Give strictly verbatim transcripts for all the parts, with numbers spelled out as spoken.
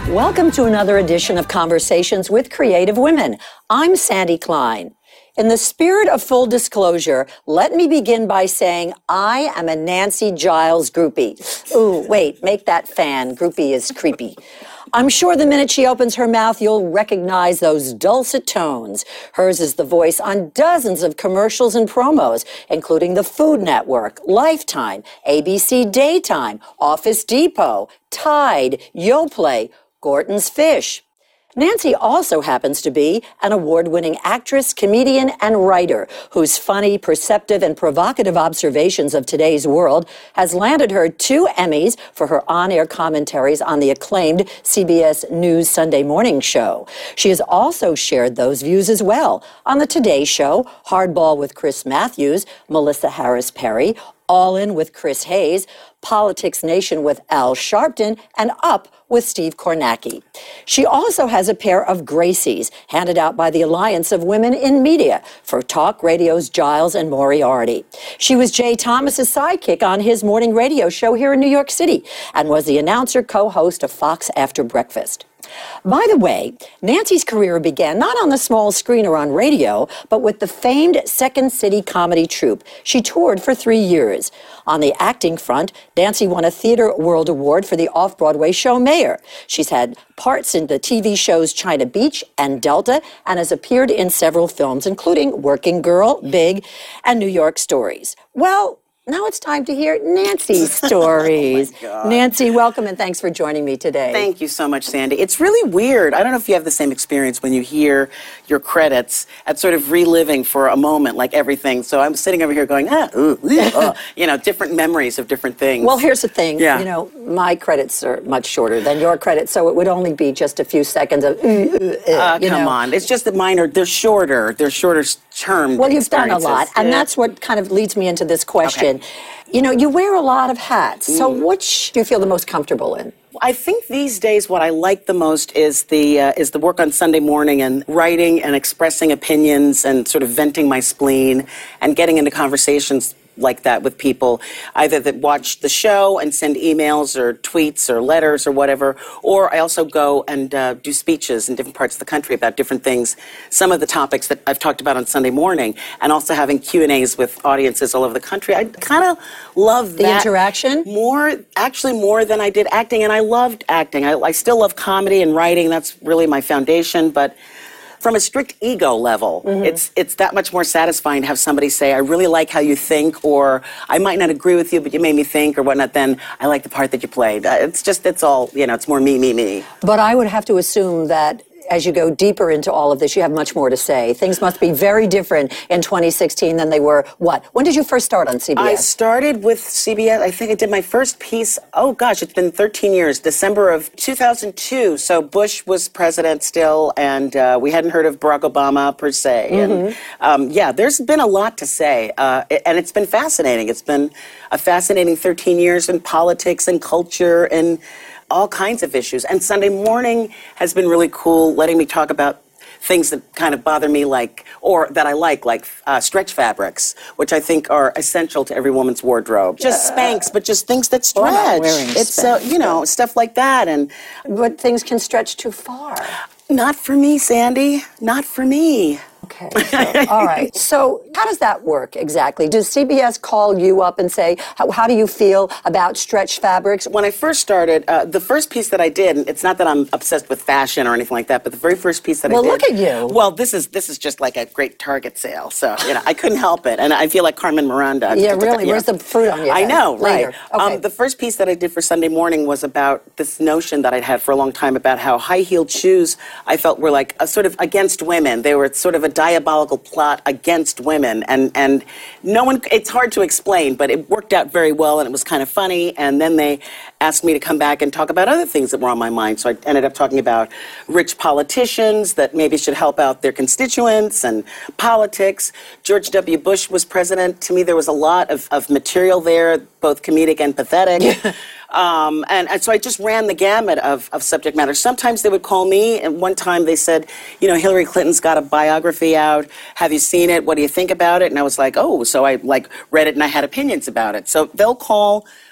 Welcome to another edition of Conversations with Creative Women. I'm Sandy Klein. In the spirit of full disclosure, let me begin by saying I am a Nancy Giles groupie. Ooh, wait, make that fan. Groupie is creepy. I'm sure the minute she opens her mouth, you'll recognize those dulcet tones. Hers is the voice on dozens of commercials and promos, including the Food Network, Lifetime, A B C Daytime, Office Depot, Tide, Yoplait, Gorton's Fish. Nancy also happens to be an award-winning actress, comedian, and writer whose funny, perceptive, and provocative observations of today's world has landed her two Emmys for her on-air commentaries on the acclaimed C B S News Sunday Morning Show. She has also shared those views as well on the Today Show, Hardball with Chris Matthews, Melissa Harris Perry, All In with Chris Hayes, Politics Nation with Al Sharpton, and Up with Steve Kornacki. She also has a pair of Gracies handed out by the Alliance of Women in Media for Talk Radio's Giles and Moriarty. She was Jay Thomas's sidekick on his morning radio show here in New York City and was the announcer co-host of Fox After Breakfast. By the way, Nancy's career began not on the small screen or on radio, but with the famed Second City comedy troupe. She toured for three years. On the acting front, Nancy won a Theatre World Award for the off-Broadway show Mayor. She's had parts in the T V shows China Beach and Delta and has appeared in several films, including Working Girl, Big, and New York Stories. Well, now it's time to hear Nancy's stories. Oh my God. Nancy, welcome and thanks for joining me today. Thank you so much, Sandy. It's really weird. I don't know if you have the same experience when you hear your credits at sort of reliving for a moment, like everything. So I'm sitting over here going, ah, ooh, ooh, oh, you know, different memories of different things. Well, here's the thing. Yeah. You know, my credits are much shorter than your credits, so it would only be just a few seconds of, ooh, ooh, uh, uh, you come know. on. It's just that mine are, they're shorter. They're shorter term Well, you've done a lot, and yeah. that's what kind of leads me into this question. Okay. You know, you wear a lot of hats, so Mm. which do you feel the most comfortable in? I think these days what I like the most is the uh, is the work on Sunday morning and writing and expressing opinions and sort of venting my spleen and getting into conversations like that with people, either that watch the show and send emails or tweets or letters or whatever, or I also go and uh, do speeches in different parts of the country about different things, some of the topics that I've talked about on Sunday morning, and also having Q and A's with audiences all over the country. I kind of love The that. interaction? More, actually more than I did acting, and I loved acting. I, I still love comedy and writing. That's really my foundation, but from a strict ego level, mm-hmm. it's it's that much more satisfying to have somebody say, I really like how you think, or I might not agree with you, but you made me think, or whatnot, then I like the part that you played. Uh, it's just, it's all, you know, it's more me, me, me. But I would have to assume that as you go deeper into all of this, you have much more to say. Things must be very different in twenty sixteen than they were, what? When did you first start on C B S? I started with C B S, I think I did my first piece, oh gosh, it's been thirteen years, December of two thousand two. So Bush was president still, and uh, we hadn't heard of Barack Obama per se. Mm-hmm. And um, yeah, there's been a lot to say, uh, and it's been fascinating. It's been a fascinating thirteen years in politics and culture and all kinds of issues. And Sunday morning has been really cool, letting me talk about things that kind of bother me, like, or that I like, like uh, stretch fabrics, which I think are essential to every woman's wardrobe. Just uh, Spanx, but just things that stretch. Well, I'm not wearing it's so, uh, you know, stuff like that. And but things can stretch too far. Not for me, Sandy. Not for me. Okay, so, all right. So how does that work exactly? Does C B S call you up and say, how, how do you feel about stretch fabrics? When I first started, uh, the first piece that I did, and it's not that I'm obsessed with fashion or anything like that, but the very first piece that well, I did. Well, look at you. Well, this is this is just like a great Target sale, so you know I couldn't help it, and I feel like Carmen Miranda. Yeah, really. Yeah. Where's the fruit on your I head? know, Later. right? Okay. Um, the first piece that I did for Sunday morning was about this notion that I'd had for a long time about how high-heeled shoes I felt were like a sort of against women. They were sort of a diabolical plot against women, and and no one, it's hard to explain, but it worked out very well, and it was kind of funny. And then they asked me to come back and talk about other things that were on my mind, so I ended up talking about rich politicians that maybe should help out their constituents, and politics. George W. Bush was president. To me, there was a lot of, of material there, both comedic and pathetic. Um, and, and so I just ran the gamut of, of subject matter. Sometimes they would call me, and one time they said, you know, Hillary Clinton's got a biography out. Have you seen it? What do you think about it? And I was like, oh, so I like read it and I had opinions about it. So they'll call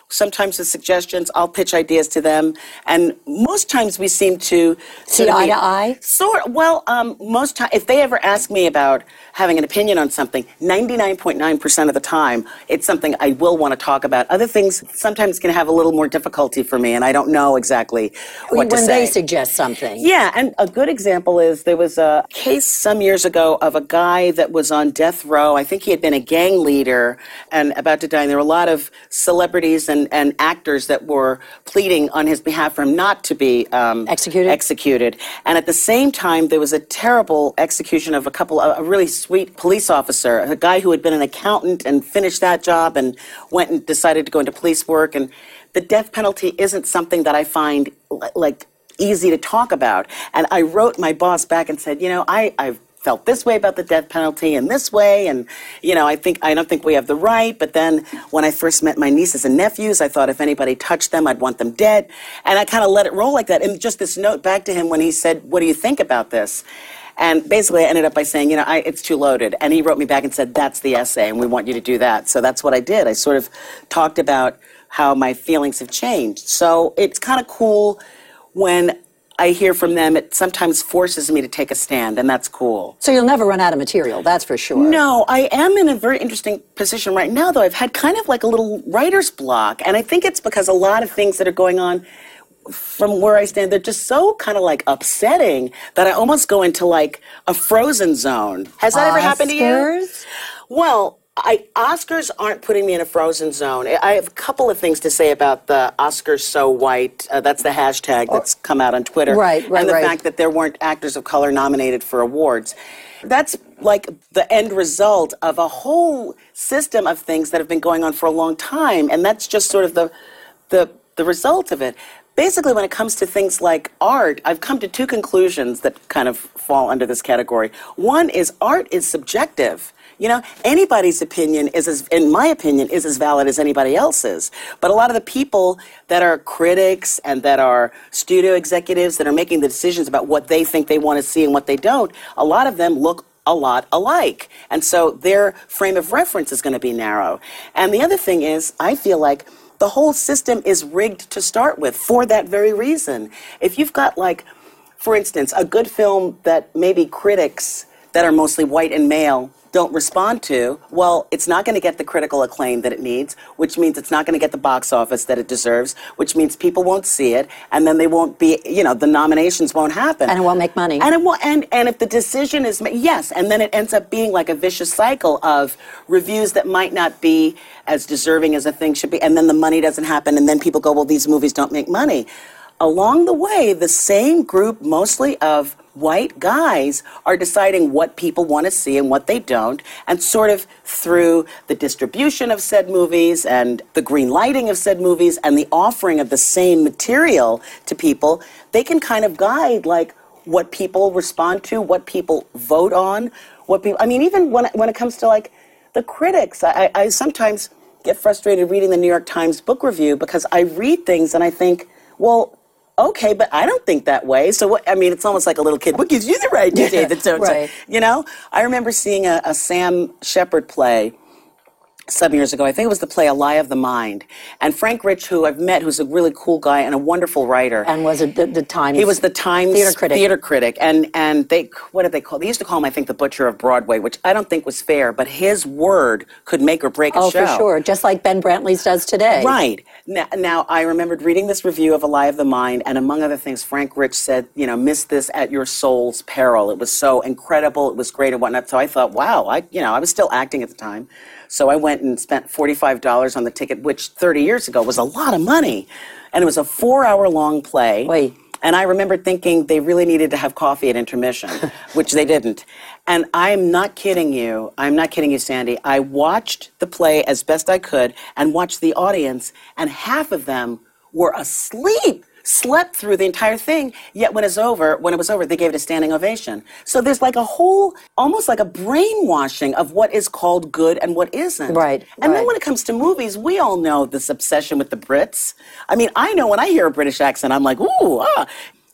sometimes with suggestions. I'll pitch ideas to them. And most times we seem to... See eye to eye? Sort Well, um, most times, if they ever ask me about having an opinion on something, ninety-nine point nine percent of the time, it's something I will want to talk about. Other things sometimes can have a little more difficulty for me, and I don't know exactly what when to say. When they suggest something. Yeah, and a good example is there was a case some years ago of a guy that was on death row. I think he had been a gang leader and about to die. And there were a lot of celebrities and, and actors that were pleading on his behalf for him not to be um, executed. executed. And at the same time, there was a terrible execution of a couple, a really sweet police officer, a guy who had been an accountant and finished that job and went and decided to go into police work. And the death penalty isn't something that I find like easy to talk about. And I wrote my boss back and said, you know, I, I've felt this way about the death penalty and this way, and you know, I think I don't think we have the right. But then when I first met my nieces and nephews, I thought if anybody touched them, I'd want them dead, and I kind of let it roll like that. And just this note back to him when he said, "What do you think about this?" And basically, I ended up by saying, you know, I, it's too loaded. And he wrote me back and said, "That's the essay, and we want you to do that." So that's what I did. I sort of talked about how my feelings have changed. So it's kind of cool when I hear from them. It sometimes forces me to take a stand, and that's cool. So you'll never run out of material, that's for sure. No, I am in a very interesting position right now, though. I've had kind of like a little writer's block, and I think it's because a lot of things that are going on from where I stand, they're just so kind of like upsetting that I almost go into like a frozen zone. Has that Oscars? ever happened to you? Well, I, Oscars aren't putting me in a frozen zone. I have a couple of things to say about the Oscars so white. Uh, that's the hashtag that's come out on Twitter. Right, right, And the right. fact that there weren't actors of color nominated for awards. That's like the end result of a whole system of things that have been going on for a long time. And that's just sort of the the, the result of it. Basically, when it comes to things like art, I've come to two conclusions that kind of fall under this category. One is art is subjective. You know, anybody's opinion is, as, in my opinion, is as valid as anybody else's. But a lot of the people that are critics and that are studio executives that are making the decisions about what they think they want to see and what they don't, a lot of them look a lot alike. And so their frame of reference is going to be narrow. And the other thing is, I feel like the whole system is rigged to start with for that very reason. If you've got, like, for instance, a good film that maybe critics that are mostly white and male don't respond to, well, it's not going to get the critical acclaim that it needs, which means it's not going to get the box office that it deserves, which means people won't see it, and then they won't be, you know, the nominations won't happen. And it won't make money. And it will, and, and if the decision is made, yes, and then it ends up being like a vicious cycle of reviews that might not be as deserving as a thing should be, and then the money doesn't happen, and then people go, well, these movies don't make money. Along the way, the same group, mostly of white guys, are deciding what people want to see and what they don't, and sort of through the distribution of said movies and the green lighting of said movies and the offering of the same material to people, they can kind of guide like what people respond to, what people vote on, what people, I mean, even when, when it comes to like the critics, I, I sometimes get frustrated reading the New York Times book review because I read things and I think, well, okay, but I don't think that way. So, what, I mean, it's almost like a little kid. What gives you the right to say that so? Right. You know, I remember seeing a, a Sam Shepard play some years ago. I think it was the play A Lie of the Mind. And Frank Rich, who I've met, who's a really cool guy and a wonderful writer. And was it the, the Times? He was the Times theater critic. Theater critic. And, and they, what did they call, they used to call him, I think, the Butcher of Broadway, which I don't think was fair, but his word could make or break a oh, show. Oh, for sure. Just like Ben Brantley's does today. Right. Now, now, I remembered reading this review of A Lie of the Mind, and among other things, Frank Rich said, you know, miss this at your soul's peril. It was so incredible. It was great and whatnot. So I thought, wow, I, you know, I was still acting at the time. So I went and spent forty-five dollars on the ticket, which thirty years ago was a lot of money. And it was a four-hour-long play. Wait. And I remember thinking they really needed to have coffee at intermission, which they didn't. And I'm not kidding you. I'm not kidding you, Sandy. I watched the play as best I could and watched the audience, and half of them were asleep. Slept through the entire thing, yet when it was over, when it was over, they gave it a standing ovation. So there's like a whole, almost like a brainwashing of what is called good and what isn't. Right. And right. then when it comes to movies, we all know this obsession with the Brits. I mean, I know when I hear a British accent, I'm like, ooh, ah.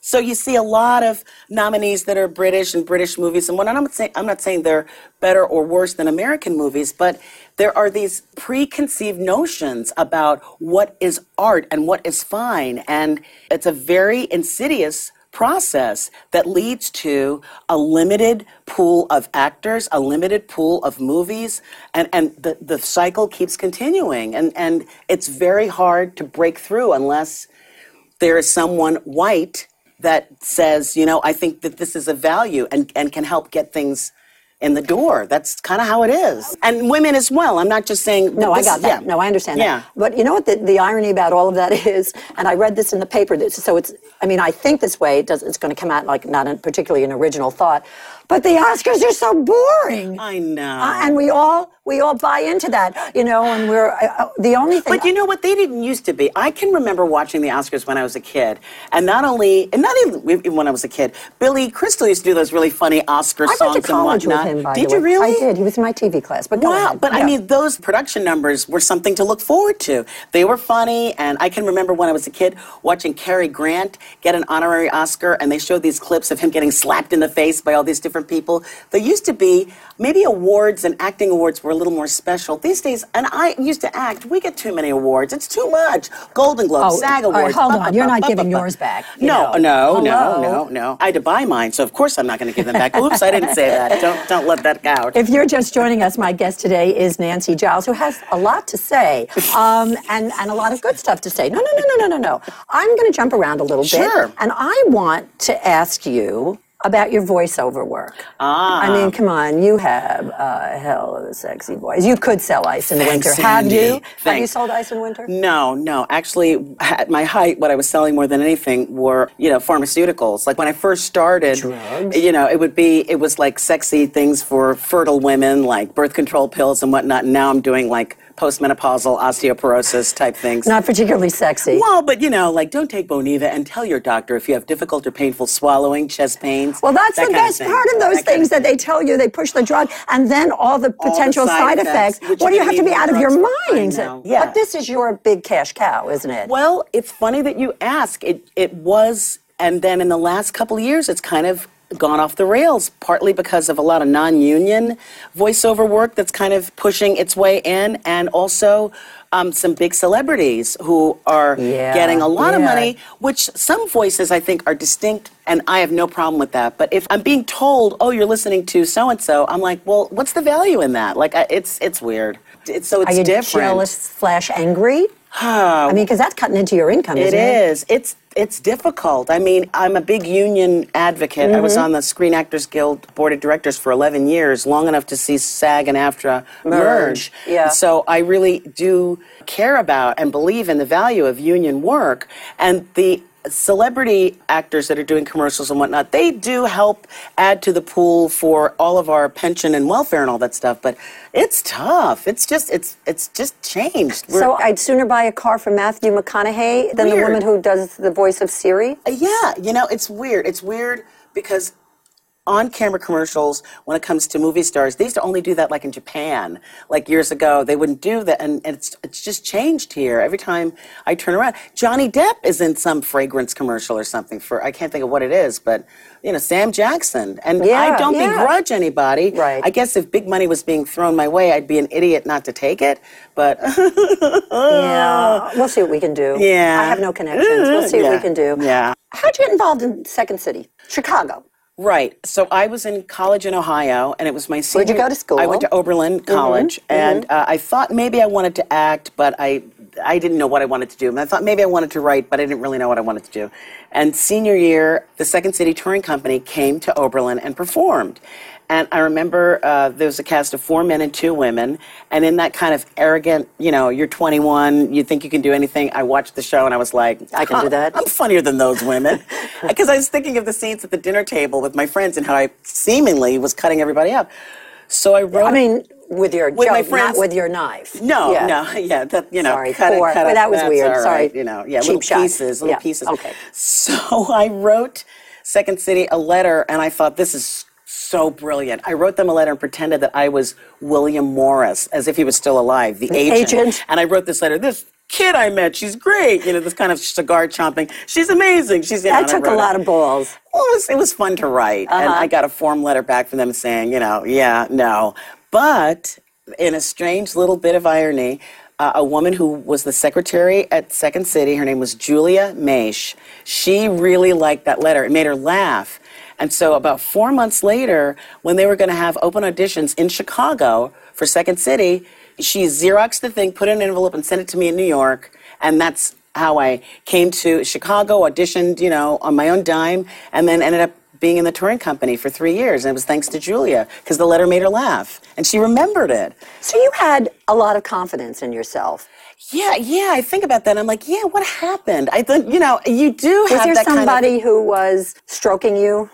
So you see a lot of nominees that are British and British movies, and what I'm not saying, I'm not saying they're better or worse than American movies, but there are these preconceived notions about what is art and what is fine, and it's a very insidious process that leads to a limited pool of actors, a limited pool of movies, and, and the, the cycle keeps continuing, and, and it's very hard to break through unless there is someone white that says, you know, I think that this is a value and, and can help get things in the door. That's kind of how it is. And women as well. I'm not just saying... No, this, I got that. Yeah. No, I understand yeah. that. But you know what the, the irony about all of that is, and I read this in the paper, that, so it's, I mean, I think this way, it does, it's going to come out like not a, particularly an original thought, but the Oscars are so boring. I know. Uh, and we all we all buy into that, you know, and we're, uh, the only thing... But you know what? They didn't used to be. I can remember watching the Oscars when I was a kid. And not only, and not even when I was a kid, Billy Crystal used to do those really funny Oscar I songs went to college and whatnot. with him, by did the you way. really? I did. He was in my T V class. But go wow, ahead. but yeah. I mean, those production numbers were something to look forward to. They were funny, and I can remember when I was a kid watching Cary Grant get an honorary Oscar, and they showed these clips of him getting slapped in the face by all these different people. There used to be, maybe awards and acting awards were a little more special. These days, and I used to act, we get too many awards. It's too much. Golden Globes, Oh, SAG all right, Awards. hold ba, on. ba, You're ba, not ba, giving ba, ba. yours back. you No, know. no, no, Hello? no, no. I had to buy mine, so of course I'm not going to give them back. Oops, I didn't say that. Don't, don't let that out. If you're just joining us, my guest today is Nancy Giles, who has a lot to say, um, and, and a lot of good stuff to say. No, no, no, no, no, no, no. I'm going to jump around a little bit. Sure. And I want to ask you about your voiceover work. Ah. I mean, come on, you have a hell of a sexy voice. You could sell Ice in Thanks, Winter. Have Sandy. you? Have you Thanks. sold Ice in Winter? No, no. Actually, at my height, what I was selling more than anything were, you know, pharmaceuticals. Like when I first started, Drugs? you know, it would be, it was like sexy things for fertile women, like birth control pills and whatnot. And now I'm doing like postmenopausal osteoporosis type things. Not particularly sexy. Well, but you know, like don't take Boniva and tell your doctor if you have difficult or painful swallowing, chest pains. Well, that's that the kind best thing. part of those That kind things of that they tell you. They push the drug, and then all the All the potential side side effects, effects. which What do you you have to need be more out of your drugs for. I mind? know. Yeah. But this is your big cash cow, isn't it? Well, it's funny that you ask. It it was, and then in the last couple of years, it's kind of gone off the rails, partly because of a lot of non-union voiceover work that's kind of pushing its way in, and also um, some big celebrities who are Yeah, getting a lot of yeah. money, which some voices I think are distinct, and I have no problem with that. But if I'm being told, oh, you're listening to so-and-so, I'm like, well, what's the value in that? Like, I, it's it's weird. It's, so it's Are you different. jealous slash angry? I mean, because that's cutting into your income, It isn't it? is. It's it's difficult. I mean, I'm a big union advocate. I was on the Screen Actors Guild Board of Directors for eleven years, long enough to see SAG and AFTRA merge. Yeah. So I really do care about and believe in the value of union work. And the celebrity actors that are doing commercials and whatnot, they do help add to the pool for all of our pension and welfare and all that stuff. But it's tough. It's just it's it's just changed. We're- So I'd sooner buy a car from Matthew McConaughey than the Weird. woman who does the voice of Siri. Yeah, you know, it's weird. It's weird because on-camera commercials, when it comes to movie stars, they used to only do that like in Japan. Like years ago, they wouldn't do that, and it's it's just changed here. Every time I turn around, Johnny Depp is in some fragrance commercial or something for, I can't think of what it is, but, you know, Sam Jackson. And Yeah, I don't yeah. begrudge anybody. Right. I guess if big money was being thrown my way, I'd be an idiot not to take it, but... Yeah, we'll see what we can do. Yeah. I have no connections. We'll see what Yeah. we can do. Yeah. How'd you get involved in Second City? Chicago. Right. So I was in college in Ohio, and it was my senior... Where'd you go to school? I went to Oberlin College, and uh, I thought maybe I wanted to act, but I I didn't know what I wanted to do. And I thought maybe I wanted to write, but I didn't really know what I wanted to do. And senior year, the Second City Touring Company came to Oberlin and performed. And I remember uh, there was a cast of four men and two women, and in that kind of arrogant, you know, you're twenty-one, you think you can do anything, I watched the show and I was like, I can do that. I'm funnier than those women. Because I was thinking of the scenes at the dinner table with my friends and how I seemingly was cutting everybody up. So I wrote... I mean, with your With joke, my friends- not with your knife. No, Yeah. no, yeah, that, you know, Sorry, cut it, poor- cut but it, that was that's weird, all right, sorry. you know, yeah, Cheap little shot. pieces, little Yeah, pieces. okay. So I wrote Second City a letter, and I thought, this is so brilliant. I wrote them a letter and pretended that I was William Morris, as if he was still alive, the agent. agent. And I wrote this letter, this kid I met. She's great. You know, this kind of cigar chomping. She's amazing. She's, you know, That took a lot of balls. Well, it was, it was fun to write. Uh-huh. And I got a form letter back from them saying, you know, yeah, no. But in a strange little bit of irony, uh, a woman who was the secretary at Second City, her name was Julia Maish, she really liked that letter. It made her laugh. And so about four months later, when they were going to have open auditions in Chicago for Second City, she Xeroxed the thing, put it in an envelope, and sent it to me in New York. And that's how I came to Chicago, auditioned, you know, on my own dime, and then ended up being in the touring company for three years. And it was thanks to Julia, because the letter made her laugh. And she remembered it. So you had a lot of confidence in yourself. Yeah, yeah, I think about that. I'm like, yeah, what happened? I think, you know, you do have Was there that kind of... somebody who was stroking you?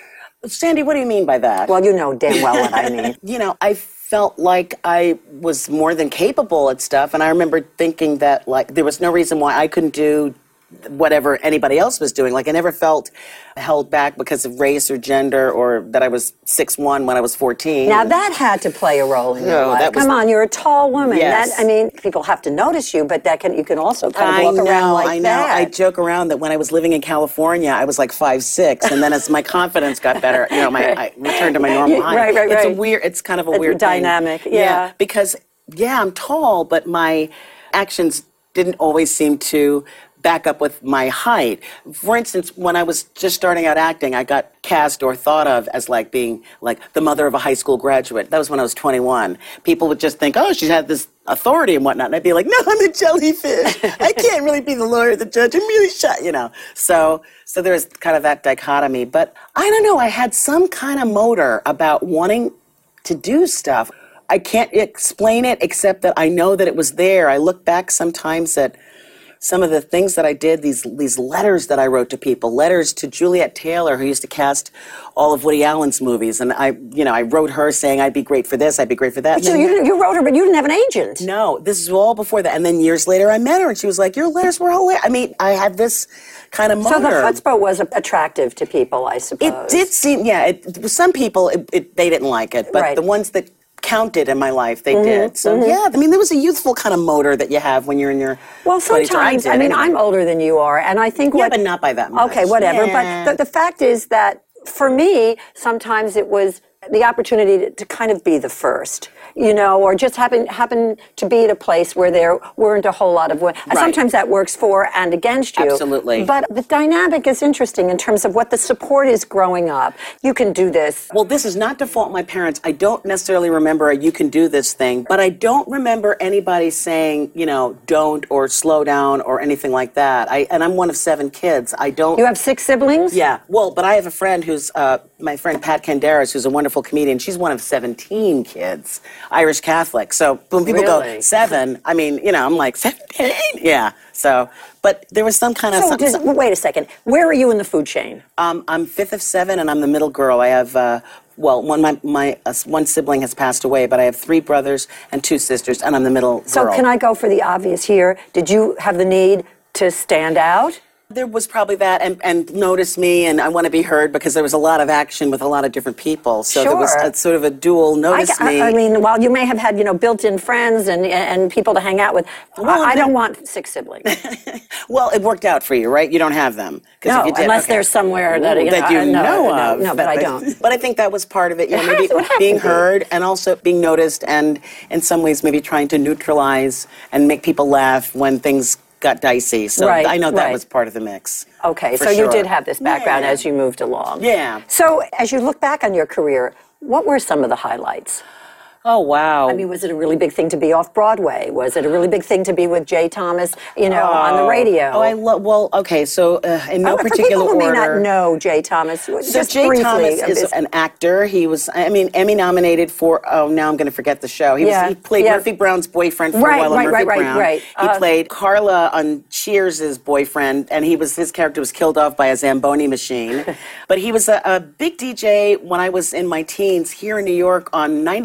Sandy, what do you mean by that? Well, you know damn well what I mean. You know, I felt like I was more than capable at stuff, and I remember thinking that, like, there was no reason why I couldn't do whatever anybody else was doing. Like, I never felt held back because of race or gender, or that I was six one when I was fourteen. Now, that had to play a role in your No, life. that was- Come on, you're a tall woman. Yes. That, I mean, people have to notice you, but that can you can also kind of I walk know, around like I know. that. I joke around that when I was living in California, I was like five six, and then as my confidence got better, you know, my I returned to my normal height. Right, right, it's right. a weird. It's kind of a It's weird dynamic, thing. yeah. Because yeah, I'm tall, but my actions didn't always seem to back up with my height. For instance, when I was just starting out acting, I got cast or thought of as like being like the mother of a high school graduate. That was when I was twenty-one. People would just think, oh, she had this authority and whatnot. And I'd be like, no, I'm a jellyfish. I can't really be the lawyer, the judge. I'm really shy, you know. So, so there was kind of that dichotomy. But I don't know, I had some kind of motor about wanting to do stuff. I can't explain it except that I know that it was there. I look back sometimes at some of the things that I did, these these letters that I wrote to people, letters to Juliet Taylor, who used to cast all of Woody Allen's movies, and I, you know, I wrote her saying I'd be great for this, I'd be great for that. So you, you wrote her, but you didn't have an agent. No, this is all before that. And then years later, I met her, and she was like, "Your letters were hilarious." I mean, I had this kind of motor. So the chutzpah was attractive to people, I suppose. It did seem, yeah. It, some people, it, it, they didn't like it, but Right. the ones that counted in my life, they Mm-hmm, did. So mm-hmm. yeah, I mean, there was a youthful kind of motor that you have when you're in your Well, twenties, or sometimes, I, did mean, anyway. I'm older than you are, and I think Yeah, what... but not by that much. Okay, whatever. Yeah. But the, the fact is that, for me, sometimes it was the opportunity to, to kind of be the first, you know, or just happen happen to be at a place where there weren't a whole lot of women. And Right. sometimes that works for and against you. Absolutely. But the dynamic is interesting in terms of what the support is growing up. You can do this. Well, this is not to fault my parents. I don't necessarily remember a you can do this thing, but I don't remember anybody saying, you know, don't or slow down or anything like that. I and I'm one of seven kids. I don't... You have six siblings? Yeah. Well, but I have a friend who's, uh, my friend Pat Canderas, who's a wonderful comedian. She's one of seventeen kids, Irish Catholic. So when people Really? go, seven, I mean, you know, I'm like, seventeen? Yeah. So, but there was some kind of... So, some, does, some- wait a second. Where are you in the food chain? Um, I'm fifth of seven, and I'm the middle girl. I have, uh, well, one my my uh, one sibling has passed away, but I have three brothers and two sisters, and I'm the middle So girl. can I go for the obvious here? Did you have the need to stand out? There was probably that, and, and notice me, and I want to be heard, because there was a lot of action with a lot of different people. So there was Sure. a, sort of a dual notice I, me. I, I mean, while you may have had, you know, built-in friends and and people to hang out with, Well, I, I then- don't want six siblings. Well, it worked out for you, right? You don't have them. 'Cause No, if you did, unless okay. there's somewhere that, Ooh, you know, that you I- no, know no, of. no, but I don't. But I think that was part of it, you know, It maybe has- it would have being to be. heard, and also being noticed, and in some ways maybe trying to neutralize and make people laugh when things got dicey. So Right, I know that right. was part of the mix. Okay, For so you sure. did have this background Yeah. as you moved along. Yeah. So as you look back on your career, what were some of the highlights? Oh, wow. I mean, was it a really big thing to be off Broadway? Was it a really big thing to be with Jay Thomas, you know, on the radio? Oh, I love, well, okay, so uh, in no Oh, particular for people who order. may not know Jay Thomas, So just Jay briefly. Thomas um, is an actor. He was, I mean, Emmy nominated for, oh, now I'm going to forget the show. He, Yeah, was, he played yeah. Murphy Brown's boyfriend for Right, a while on right, Murphy right, right, Brown. right. He Uh, played Carla on Cheers' boyfriend, and he was his character was killed off by a Zamboni machine. But he was a, a big D J when I was in my teens here in New York on ninety-nine X.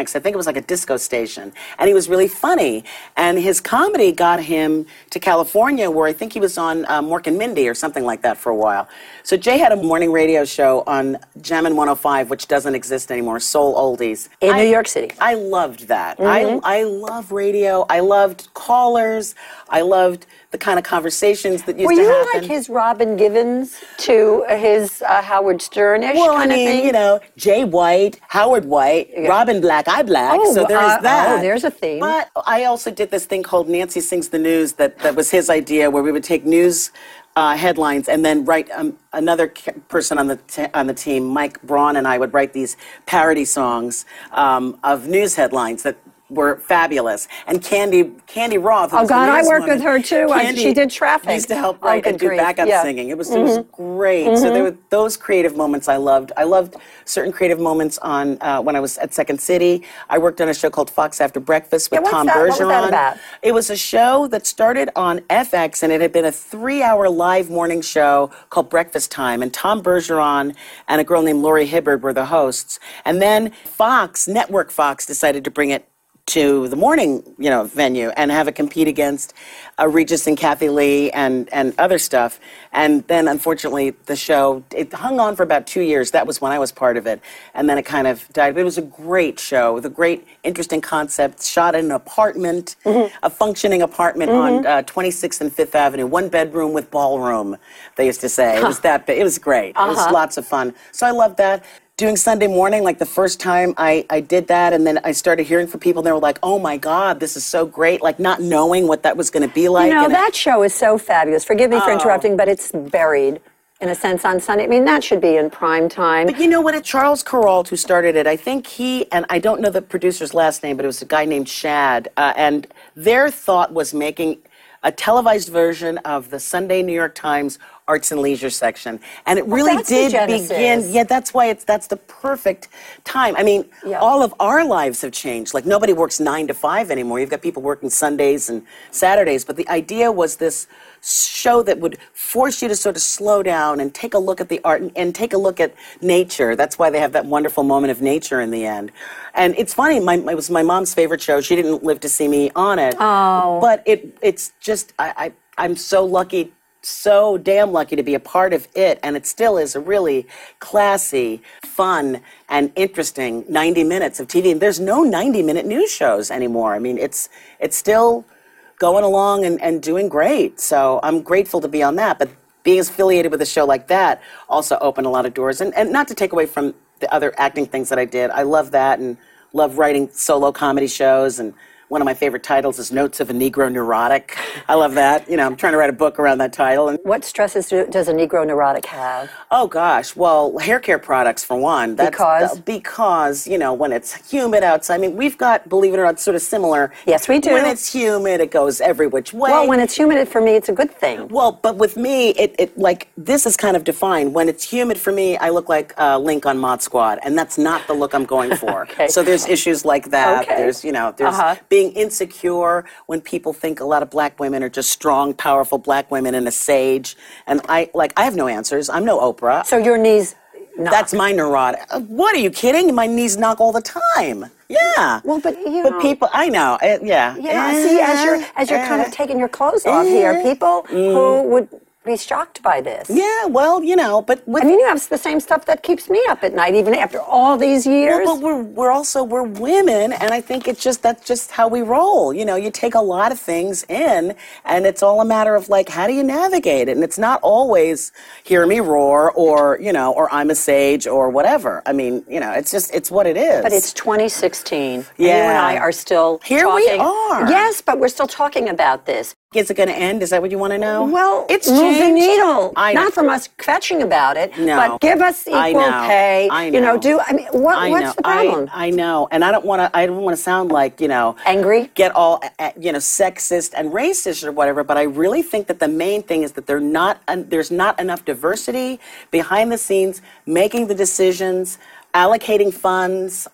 Mike's. I think it was like a disco station. And he was really funny. And his comedy got him to California, where I think he was on uh, Mork and Mindy or something like that for a while. So Jay had a morning radio show on Jammin' one oh five, which doesn't exist anymore, Soul Oldies. In I, New York City. I loved that. Mm-hmm. I, I love radio. I loved callers. I loved the kind of conversations that used Were to you happen. like his Robin Givens to his uh, Howard Stern-ish well, kind I mean, of thing? you know, Jay White, Howard White, yeah. Robin Black, I Black. Oh, so there is uh, that. Oh, there's a theme. But I also did this thing called Nancy Sings the News that, that was his idea, where we would take news uh, headlines and then write um, another person on the t- on the team, Mike Braun, and I would write these parody songs um, of news headlines that were fabulous. And Candy Candy Roth. Oh, God, I worked woman, with her, too. Candy She did traffic. used to help Oh, write and do grief. backup yeah. singing. It was, mm-hmm. it was great. Mm-hmm. So there were those creative moments I loved. I loved certain creative moments on uh, when I was at Second City. I worked on a show called Fox After Breakfast with yeah, what's Tom that? Bergeron. What was that about? It was a show that started on F X, and it had been a three-hour live morning show called Breakfast Time. And Tom Bergeron and a girl named Lori Hibbard were the hosts. And then Fox, Network Fox, decided to bring it to the morning, you know, venue and have it compete against uh, Regis and Kathy Lee and, and other stuff. And then, unfortunately, the show, it hung on for about two years. That was when I was part of it. And then it kind of died. But it was a great show with a great, interesting concept, shot in an apartment, mm-hmm. a functioning apartment mm-hmm. on uh, twenty-sixth and fifth Avenue, one bedroom with ballroom, they used to say. It was that big. It was great. Uh-huh. It was lots of fun. So I loved that. Doing Sunday morning, like the first time I, I did that, and then I started hearing from people, and they were like, oh my God, this is so great, like not knowing what that was going to be like. You know, and that it, show is so fabulous. Forgive me for oh. interrupting, but it's buried, in a sense, on Sunday. I mean, that should be in prime time. But you know what? Charles Kuralt, who started it, I think he, and I don't know the producer's last name, but it was a guy named Shad, uh, and their thought was making a televised version of the Sunday New York Times Arts and Leisure section. And it really well, did begin, yeah, that's why it's, that's the perfect time. I mean, yeah. all of our lives have changed. Like, nobody works nine to five anymore. You've got people working Sundays and Saturdays. But the idea was this show that would force you to sort of slow down and take a look at the art and, and take a look at nature. That's why they have that wonderful moment of nature in the end. And it's funny, my, it was my mom's favorite show. She didn't live to see me on it. Oh. But it it's just, I, I I'm so lucky, so damn lucky to be a part of it. And it still is a really classy, fun, and interesting ninety minutes of T V. And there's no ninety minute news shows anymore. I mean, it's it's still going along and, and doing great. So I'm grateful to be on that. But being affiliated with a show like that also opened a lot of doors. And, and not to take away from the other acting things that I did. I love that and love writing solo comedy shows. And one of my favorite titles is Notes of a Negro Neurotic. I love that. You know, I'm trying to write a book around that title. And what stresses do, does a Negro neurotic have? Oh, gosh. Well, hair care products, for one. That's, because? Uh, because, you know, when it's humid outside. I mean, we've got, believe it or not, sort of similar. Yes, we do. When it's humid, it goes every which way. Well, when it's humid, for me, it's a good thing. Well, but with me, it, it like, this is kind of defined. When it's humid for me, I look like uh, Link on Mod Squad, and that's not the look I'm going for. Okay. So there's issues like that. Okay. There's, you know, there's uh-huh. being insecure when people think a lot of black women are just strong, powerful black women and a sage. And I, like, I have no answers. I'm no Oprah. So your knees knock. That's my neurotic. Uh, what, are you kidding? My knees knock all the time. Yeah. Well, but you But know, people, I know, uh, yeah. Yeah, uh, see, as you're, as you're uh, kind of taking your clothes off uh, here, people mm. who would be shocked by this. Yeah, well, you know, but with, I mean, you have the same stuff that keeps me up at night, even after all these years. Well, but we're we're also we're women, and I think it's just that's just how we roll. You know, you take a lot of things in, and it's all a matter of like, how do you navigate it? And it's not always hear me roar, or you know, or I'm a sage, or whatever. I mean, you know, it's just it's what it is. But it's twenty sixteen. Yeah, and you and I are still here. Talking. We are. Yes, but we're still talking about this. Is it going to end? Is that what you want to know? Well, it's move changed. the needle. I Not from us kvetching about it, no. but give us equal I know. pay. I know. You know, do I mean what, I what's know. the problem? I, I know, and I don't want to. I don't want to sound like you know angry, get all uh, you know sexist and racist or whatever. But I really think that the main thing is that they're not. Uh, there's not enough diversity behind the scenes, making the decisions, allocating funds,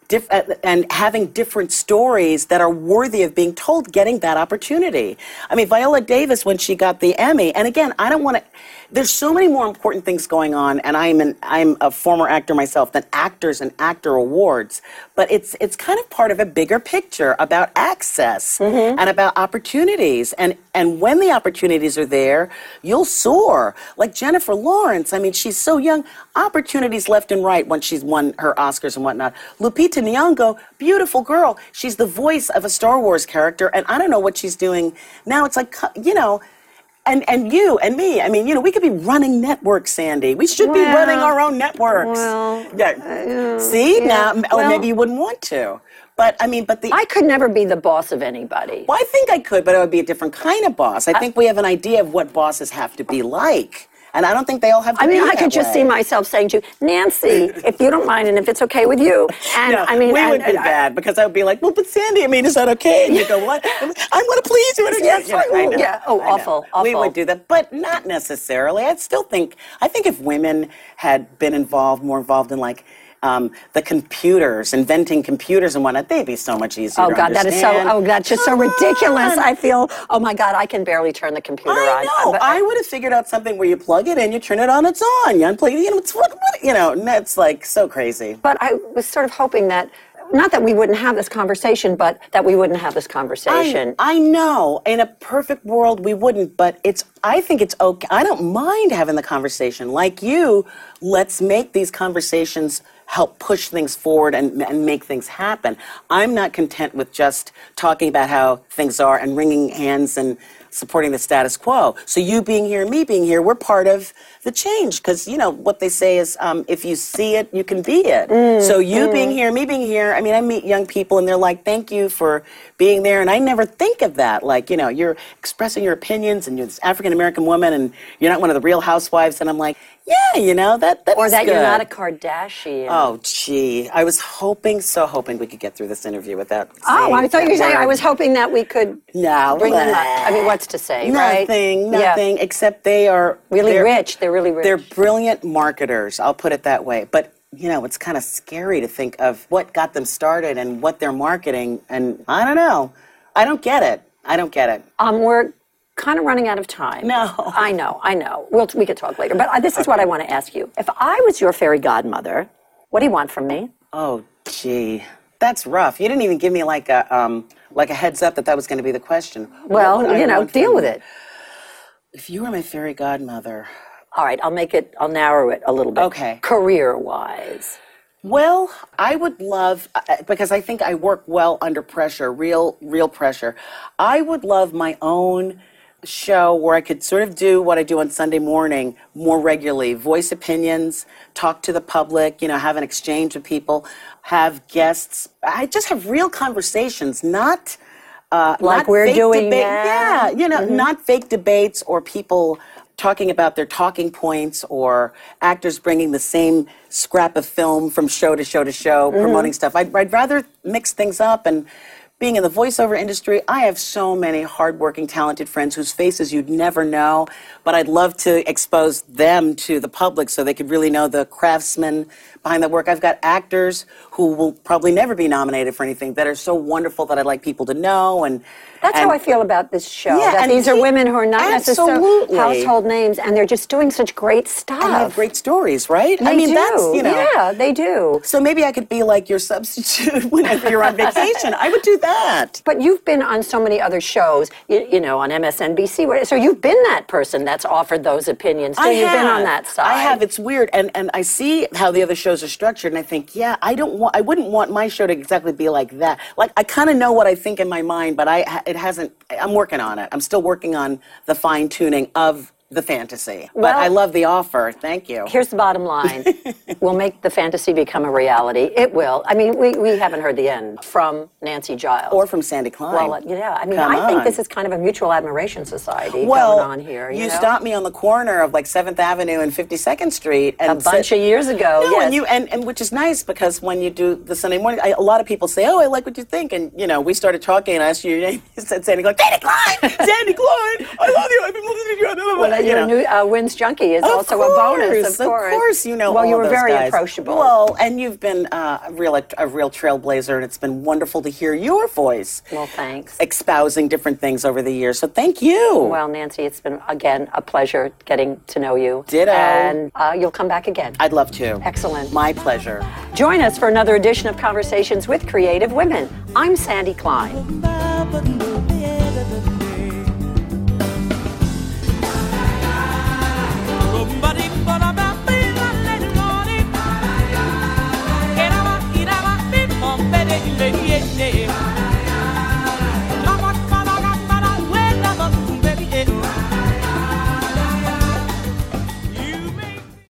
diff- uh, and having different stories that are worthy of being told, getting that opportunity. I mean, Viola Davis, when she got the Emmy, and again, I don't want to, there's so many more important things going on, and I'm an I'm a former actor myself, than actors and actor awards. But it's it's kind of part of a bigger picture about access mm-hmm. and about opportunities. And and when the opportunities are there, you'll soar. Like Jennifer Lawrence, I mean, she's so young. Opportunities left and right once she's won her Oscars and whatnot. Lupita Nyong'o, beautiful girl. She's the voice of a Star Wars character, and I don't know what she's doing now. It's like, you know. And and you and me, I mean, you know, we could be running networks, Sandy. We should well, be running our own networks. Well, yeah. Uh, See, yeah. now, well, or maybe you wouldn't want to. But, I mean, but the... I could never be the boss of anybody. Well, I think I could, but I would be a different kind of boss. I, I think we have an idea of what bosses have to be like. And I don't think they all have to I mean, be I could that just way. see myself saying to you, Nancy, if you don't mind and if it's okay with you. And no, I mean, we and, would be and, bad because I would be like, well, but Sandy, I mean, is that okay? And you go, what? I want to please you. Yes, yeah, I know, yeah. Oh, I know. awful, awful. We would do that, but not necessarily. I still think, I think if women had been involved, more involved in like, Um, the computers, inventing computers and whatnot, they'd be so much easier oh, to God, that is so, understand. oh, that's just Come so ridiculous. on. I feel, oh, my God, I can barely turn the computer I on. know. But, I would have figured out something where you plug it in, you turn it on, it's on. You unplug it, you know, it's, you know, and that's like so crazy. But I was sort of hoping that, not that we wouldn't have this conversation, but that we wouldn't have this conversation. I, I know. In a perfect world, we wouldn't, but it's, I think it's okay. I don't mind having the conversation. Like you, let's make these conversations help push things forward and, and make things happen. I'm not content with just talking about how things are and wringing hands and supporting the status quo. So you being here, me being here, we're part of the change. Because, you know, what they say is um, if you see it, you can be it. Mm, so you mm. being here, me being here, I mean, I meet young people and they're like, thank you for being there. And I never think of that. Like, you know, you're expressing your opinions and you're this African-American woman and you're not one of the Real Housewives. And I'm like, yeah, you know, that, that Or is that good. you're not a Kardashian. Oh, gee. I was hoping, so hoping we could get through this interview without Oh, I thought you were saying word. I was hoping that we could no, bring them up. I mean, what's to say, right? Nothing, nothing, yeah. except they are... Really they're, rich. They're really rich. They're brilliant marketers, I'll put it that way. But, you know, it's kind of scary to think of what got them started and what they're marketing. And I don't know. I don't get it. I don't get it. Um, we're kind of running out of time. No. I know, I know. We'll, we could talk later. But uh, this is okay. What I want to ask you. If I was your fairy godmother, what do you want from me? Oh, gee. That's rough. You didn't even give me like a um, like a heads up that that was going to be the question. Well, what, what you know, deal with it. If you were my fairy godmother... All right, I'll make it, I'll narrow it a little bit. Okay. Career-wise. Well, I would love, because I think I work well under pressure, real, real pressure. I would love my own show where I could sort of do what I do on Sunday morning more regularly, voice opinions, talk to the public, you know, have an exchange with people, have guests. I just have real conversations, not uh, like not we're fake doing debate. now. Yeah, you know, Mm-hmm. not fake debates or people talking about their talking points or actors bringing the same scrap of film from show to show to show, mm-hmm. promoting stuff. I'd, I'd rather mix things up. And being in the voiceover industry, I have so many hardworking, talented friends whose faces you'd never know, but I'd love to expose them to the public so they could really know the craftsmen behind that work. I've got actors who will probably never be nominated for anything that are so wonderful that I'd like people to know. And That's and, how I feel about this show. Yeah, that and these are he- women who are not necessarily absolutely. household names, and they're just doing such great stuff. And they have great stories, right? They I mean, do. that's, you know. Yeah, they do. So maybe I could be like your substitute whenever you're on vacation. I would do that. But you've been on so many other shows, you, you know, on M S N B C. So you've been that person that's offered those opinions. So I you've have. been on that side. I have. It's weird, and and I see how the other shows are structured, and I think, yeah, I don't want. I wouldn't want my show to exactly be like that. Like I kind of know what I think in my mind, but I it hasn't. I'm working on it. I'm still working on the fine tuning of the fantasy. But Well, I love the offer. Thank you. Here's the bottom line. We'll make the fantasy become a reality. It will. I mean, we, we haven't heard the end from Nancy Giles. Or from Sandy Klein. Well, uh, yeah. I mean, Come I think on. this is kind of a mutual admiration society well, going on here. You, you know? stopped me on the corner of like seventh Avenue and fifty-second Street. And a bunch said, of years ago, No, yes. and you and, and which is nice because when you do the Sunday morning, I, a lot of people say, "Oh, I like what you think," and you know, we started talking, and I asked you your name. You said Sandy Klein. Sandy Klein, Sandy Klein. I love you. I've been listening to you. Well, that you you're know. a new uh, Wins junkie is Of also course, a bonus. Of course, of course, you know. Well, all you were those very guys. approachable. Well, and you've been uh, a real a real trailblazer, and it's been wonderful to hear your voice. Well, thanks. Espousing different things over the years. So thank you. Well, Nancy, it's been again a pleasure getting to know you. Ditto. And uh, you'll come back again. I'd love to. Excellent. My pleasure. Join us for another edition of Conversations with Creative Women. I'm Sandy Klein.